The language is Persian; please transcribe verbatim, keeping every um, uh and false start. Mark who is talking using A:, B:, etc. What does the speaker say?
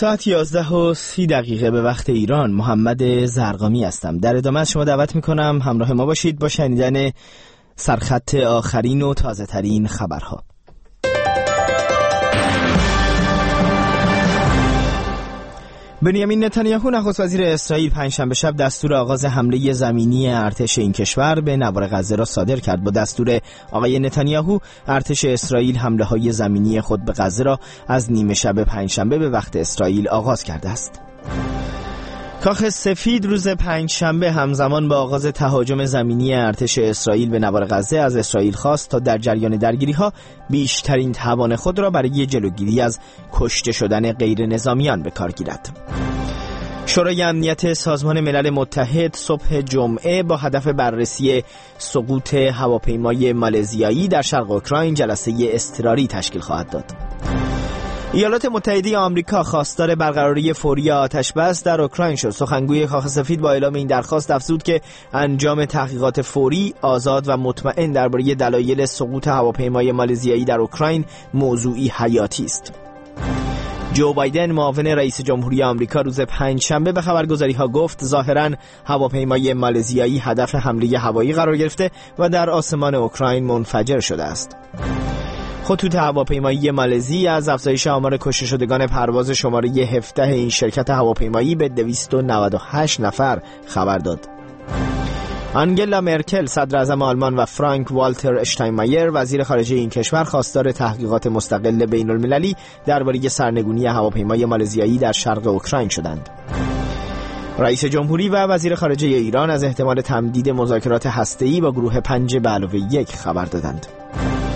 A: ساعت یازده و سی دقیقه به وقت ایران. محمد زرقامی هستم. در ادامه از شما دعوت میکنم همراه ما باشید با شنیدن سرخط آخرین و تازه ترین خبرها. بنیامین نتانیاهو نخست وزیر اسرائیل پنجشنبه شب دستور آغاز حمله زمینی ارتش این کشور به نوار غزه را صادر کرد. با دستور آقای نتانیاهو ارتش اسرائیل حمله‌های زمینی خود به غزه را از نیمه شب پنجشنبه به وقت اسرائیل آغاز کرده است. کاخ سفید روز پنجشنبه همزمان با آغاز تهاجم زمینی ارتش اسرائیل به نوار غزه از اسرائیل خواست تا در جریان درگیری‌ها بیشترین توان خود را برای جلوگیری از کشته شدن غیر نظامیان به کار گیرد. شورای امنیت سازمان ملل متحد صبح جمعه با هدف بررسی سقوط هواپیمای مالزیایی در شرق اوکراین جلسه اضطراری تشکیل خواهد داد. ایالات متحده آمریکا خواستار برقراری فوری آتش بس در اوکراین شد. سخنگوی کاخ سفید با اعلام این درخواست افزود که انجام تحقیقات فوری، آزاد و مطمئن درباره دلایل سقوط هواپیمای مالزیایی در اوکراین موضوعی حیاتی است. جو بایدن معاون رئیس جمهوری آمریکا روز پنجشنبه به خبرگزاری‌ها گفت ظاهراً هواپیمای مالزیایی هدف حمله هوایی قرار گرفته و در آسمان اوکراین منفجر شده است. خطوط هواپیمایی مالزی از افزایش آمار کشته شدگان پرواز شماره هفده این شرکت هواپیمایی به دویست و نود و هشت نفر خبر داد. آنگلا مرکل صدر اعظم آلمان و فرانک والتر اشتاینمایر وزیر خارجه این کشور خواستار تحقیقات مستقل بین المللی درباره سرنگونی هواپیمای مالزیایی در شرق اوکراین شدند. رئیس جمهوری و وزیر خارجه ایران از احتمال تمدید مذاکرات هسته‌ای با گروه پنج به علاوه یک خبر دادند.